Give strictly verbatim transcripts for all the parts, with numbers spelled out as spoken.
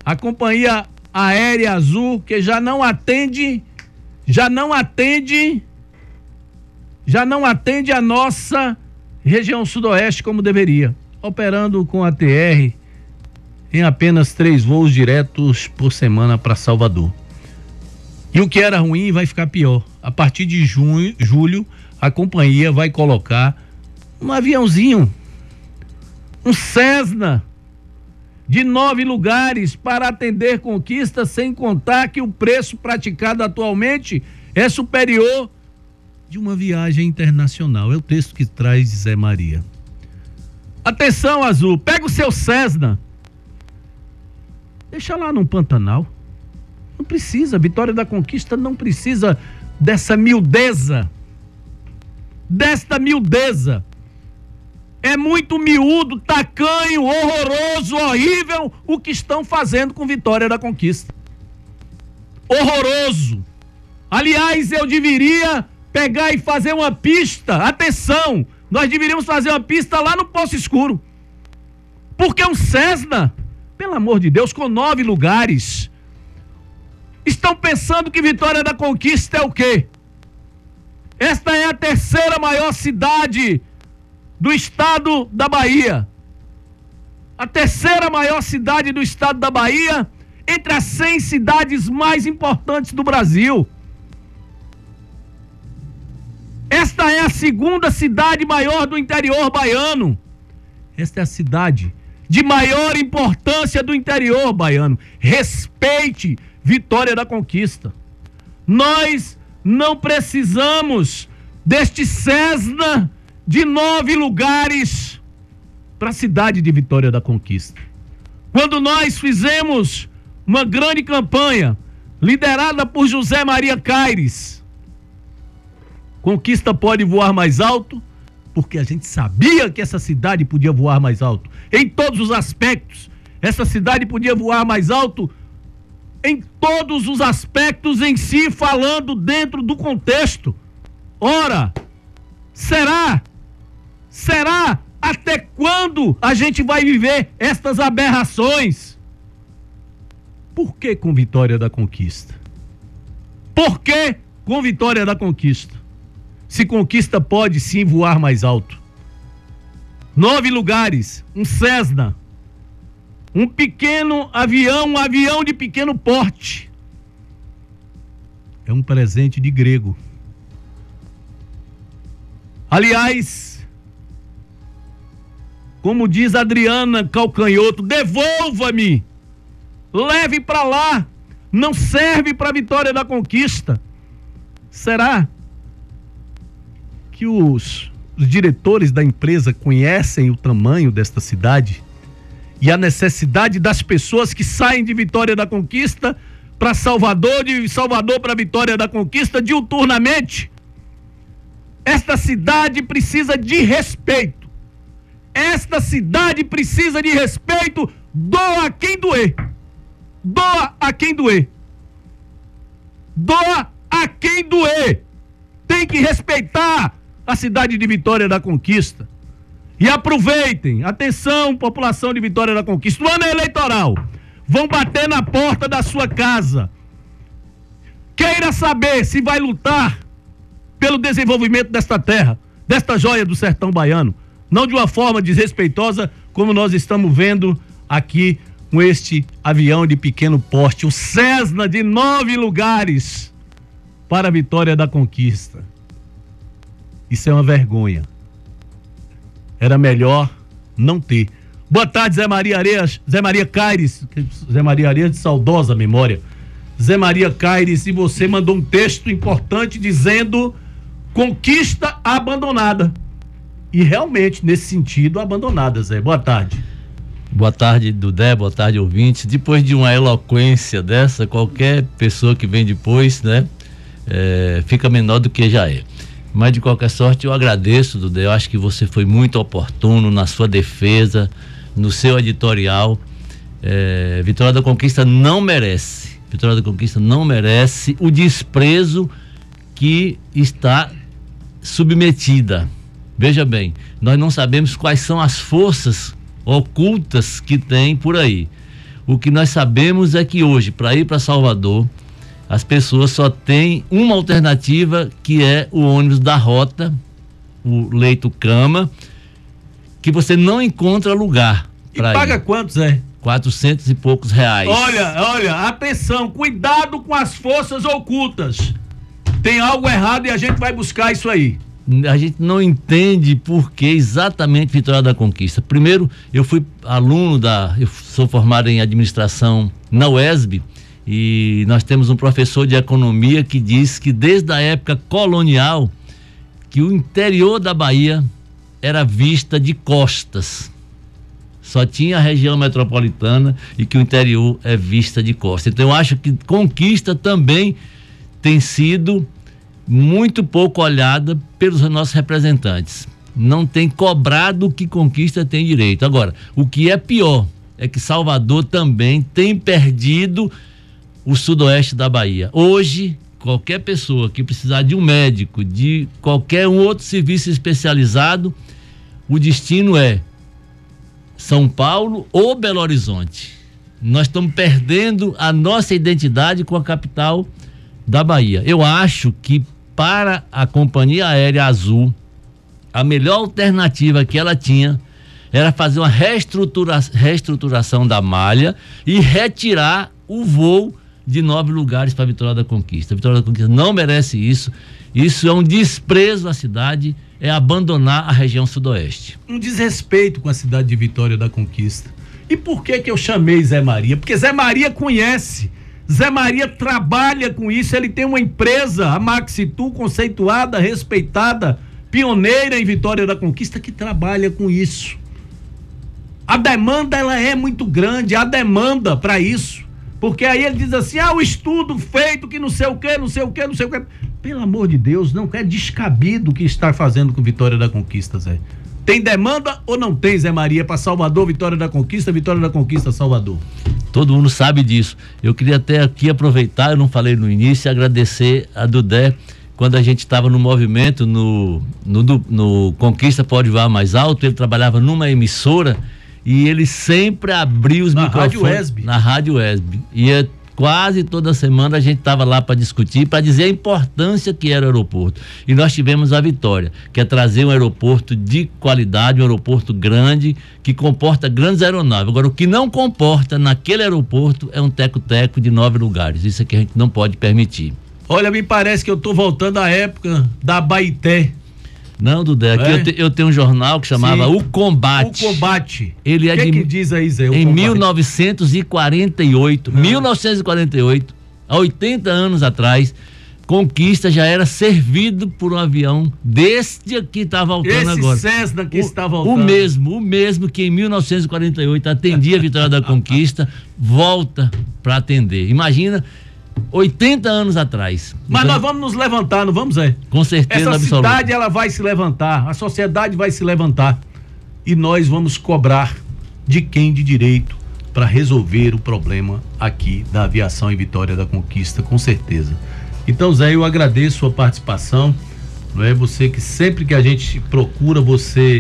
A Companhia Aérea Azul, que já não atende, já não atende, já não atende a nossa região sudoeste como deveria, operando com a T R em apenas três voos diretos por semana para Salvador. E o que era ruim vai ficar pior. A partir de junho, julho, a companhia vai colocar um aviãozinho, um Cessna, de nove lugares para atender Conquista, sem contar que o preço praticado atualmente é superior de uma viagem internacional. É o texto que traz Zé Maria. Atenção, Azul, pega o seu Cessna, deixa lá no Pantanal. Não precisa, Vitória da Conquista não precisa dessa miudeza, desta miudeza. É muito miúdo, tacanho, horroroso, horrível o que estão fazendo com Vitória da Conquista. Horroroso. Aliás, eu deveria pegar e fazer uma pista, atenção, nós deveríamos fazer uma pista lá no Poço Escuro. Porque um Cessna, pelo amor de Deus, com nove lugares, estão pensando que Vitória da Conquista é o quê? Esta é a terceira maior cidade do estado da Bahia. A terceira maior cidade do estado da Bahia, entre as cem cidades mais importantes do Brasil. Esta é a segunda cidade maior do interior baiano. Esta é a cidade de maior importância do interior baiano. Respeite Vitória da Conquista. Nós não precisamos deste Cessna de nove lugares para a cidade de Vitória da Conquista. Quando nós fizemos uma grande campanha liderada por José Maria Caires, Conquista pode voar mais alto, porque a gente sabia que essa cidade podia voar mais alto em todos os aspectos. Essa cidade podia voar mais alto em todos os aspectos em si, falando dentro do contexto. Ora, será Será até quando a gente vai viver estas aberrações? Por que com Vitória da Conquista? Por que com Vitória da Conquista? Se Conquista pode sim voar mais alto. Nove lugares, um Cessna, um pequeno avião, um avião de pequeno porte. É um presente de grego. Aliás, como diz Adriana Calcanhoto, devolva-me, leve para lá, não serve para Vitória da Conquista. Será que os, os diretores da empresa conhecem o tamanho desta cidade e a necessidade das pessoas que saem de Vitória da Conquista para Salvador, de Salvador para Vitória da Conquista diuturnamente? Esta cidade precisa de respeito. Esta cidade precisa de respeito, doa a quem doer. Doa a quem doer. Doa a quem doer. Tem que respeitar a cidade de Vitória da Conquista. E aproveitem, atenção, população de Vitória da Conquista, o ano é eleitoral. Vão bater na porta da sua casa. Queira saber se vai lutar pelo desenvolvimento desta terra, desta joia do sertão baiano. Não de uma forma desrespeitosa, como nós estamos vendo aqui com este avião de pequeno porte, o Cessna de nove lugares para a Vitória da Conquista. Isso é uma vergonha. Era melhor não ter. Boa tarde, Zé Maria Areias, Zé Maria Caires, Zé Maria Areias de saudosa memória. Zé Maria Caires, e você mandou um texto importante dizendo Conquista abandonada. E realmente, nesse sentido, abandonada, Zé. Boa tarde. Boa tarde, Dudé, boa tarde, ouvintes. Depois de uma eloquência dessa, qualquer pessoa que vem depois, né, é, fica menor do que já é. Mas, de qualquer sorte, eu agradeço, Dudé. Eu acho que você foi muito oportuno na sua defesa, no seu editorial. É, Vitória da Conquista não merece, Vitória da Conquista não merece o desprezo que está submetida. Veja bem, nós não sabemos quais são as forças ocultas que tem por aí. O que nós sabemos é que hoje, para ir para Salvador, as pessoas só têm uma alternativa, que é o ônibus da rota, o leito-cama, que você não encontra lugar. E paga ir. Quanto, Zé? Quatrocentos e poucos reais. Olha, olha, atenção, cuidado com as forças ocultas. Tem algo errado e a gente vai buscar isso aí. A gente não entende por que exatamente Vitória da Conquista. Primeiro, eu fui aluno da... Eu sou formado em administração na U E S B, e nós temos um professor de economia que diz que desde a época colonial, que o interior da Bahia era vista de costas. Só tinha a região metropolitana e que o interior é vista de costas. Então eu acho que Conquista também tem sido muito pouco olhada pelos nossos representantes. Não tem cobrado o que Conquista tem direito. Agora, o que é pior é que Salvador também tem perdido o sudoeste da Bahia. Hoje, qualquer pessoa que precisar de um médico, de qualquer um outro serviço especializado, o destino é São Paulo ou Belo Horizonte. Nós estamos perdendo a nossa identidade com a capital da Bahia. Eu acho que para a Companhia Aérea Azul, a melhor alternativa que ela tinha era fazer uma reestrutura, reestruturação da malha e retirar o voo de nove lugares para a Vitória da Conquista. A Vitória da Conquista não merece isso. Isso é um desprezo à cidade, é abandonar a região sudoeste. Um desrespeito com a cidade de Vitória da Conquista. E por que que eu chamei Zé Maria? Porque Zé Maria conhece, Zé Maria trabalha com isso, ele tem uma empresa, a Maxitu, conceituada, respeitada, pioneira em Vitória da Conquista, que trabalha com isso. A demanda, ela é muito grande, há demanda para isso. Porque aí ele diz assim, ah, o estudo feito que não sei o que, não sei o que, não sei o que. Pelo amor de Deus, não é descabido o que está fazendo com Vitória da Conquista, Zé. Tem demanda ou não tem, Zé Maria, para Salvador, Vitória da Conquista, Vitória da Conquista, Salvador? Todo mundo sabe disso. Eu queria até aqui aproveitar, eu não falei no início, agradecer a Dudé, quando a gente estava no movimento, no, no, no Conquista Pode Voar Mais Alto, ele trabalhava numa emissora, e ele sempre abriu os na microfones. Rádio U E S B. Na Rádio U E S B. E é, quase toda semana a gente estava lá para discutir, para dizer a importância que era o aeroporto. E nós tivemos a vitória, que é trazer um aeroporto de qualidade, um aeroporto grande, que comporta grandes aeronaves. Agora, o que não comporta naquele aeroporto é um teco-teco de nove lugares. Isso é que a gente não pode permitir. Olha, me parece que eu estou voltando à época da Baité. Não, Dudé, aqui é? eu, te, eu tenho um jornal que chamava Sim. O Combate. O Combate. Ele é que de. que diz aí, Zé? O em Combate? mil novecentos e quarenta e oito. Ah. mil novecentos e quarenta e oito, há oitenta anos atrás, Conquista já era servido por um avião deste aqui está voltando Esse agora. Esse Cessna que o, está voltando. O mesmo, o mesmo que em mil novecentos e quarenta e oito atendia a Vitória da Conquista, volta para atender. Imagina. oitenta anos atrás. Mas então, nós vamos nos levantar, não vamos, Zé? Com certeza Essa absoluta. cidade, ela vai se levantar, a sociedade vai se levantar e nós vamos cobrar de quem de direito para resolver o problema aqui da aviação em Vitória da Conquista, com certeza. Então, Zé, eu agradeço a sua participação, não é? Você que sempre que a gente procura, você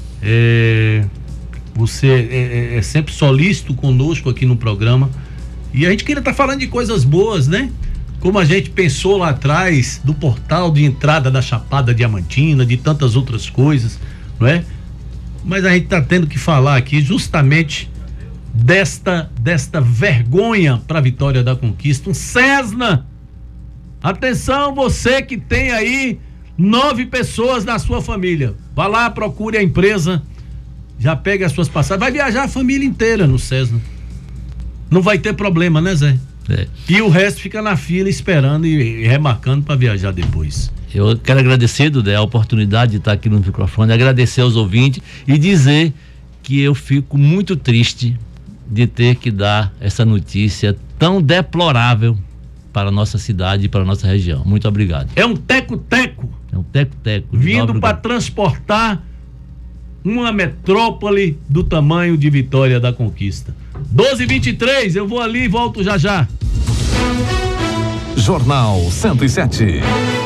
é, você é, é, é sempre solícito conosco aqui no programa. E a gente queria estar tá falando de coisas boas, né? Como a gente pensou lá atrás do portal de entrada da Chapada Diamantina, de tantas outras coisas, não é? Mas a gente está tendo que falar aqui justamente desta, desta vergonha para a Vitória da Conquista, um Cessna. Atenção, você que tem aí nove pessoas na sua família, vá lá, procure a empresa, já pega as suas passagens, vai viajar a família inteira no Cessna. Não vai ter problema, né, Zé? É. E o resto fica na fila esperando e, e remarcando para viajar depois. Eu quero agradecer, Dudé, a oportunidade de estar aqui no microfone, agradecer aos ouvintes e dizer que eu fico muito triste de ter que dar essa notícia tão deplorável para a nossa cidade e para a nossa região. Muito obrigado. É um teco-teco. É um teco-teco. Vindo para transportar uma metrópole do tamanho de Vitória da Conquista. doze e vinte e três, eu vou ali e volto já já. Jornal cento e sete.